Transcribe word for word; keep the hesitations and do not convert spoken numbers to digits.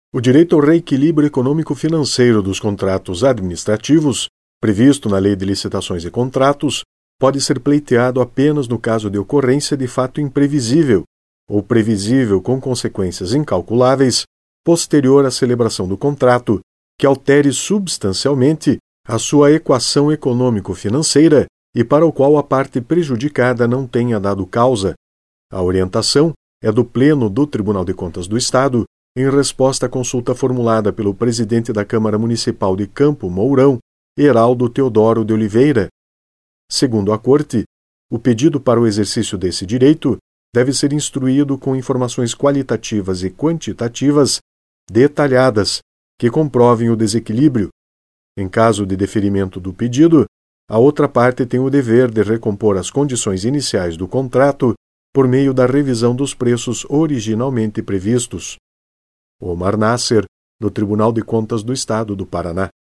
O direito ao reequilíbrio econômico-financeiro dos contratos administrativos, previsto na Lei de Licitações e Contratos, pode ser pleiteado apenas no caso de ocorrência de fato imprevisível ou previsível com consequências incalculáveis posterior à celebração do contrato, que altere substancialmente a sua equação econômico-financeira e para o qual a parte prejudicada não tenha dado causa. A orientação é do Pleno do Tribunal de Contas do Estado, em resposta à consulta formulada pelo presidente da Câmara Municipal de Campo Mourão, Heraldo Teodoro de Oliveira. Segundo a Corte, o pedido para o exercício desse direito deve ser instruído com informações qualitativas e quantitativas detalhadas que comprovem o desequilíbrio. Em caso de deferimento do pedido, a outra parte tem o dever de recompor as condições iniciais do contrato por meio da revisão dos preços originalmente previstos. Omar Nasser, do Tribunal de Contas do Estado do Paraná.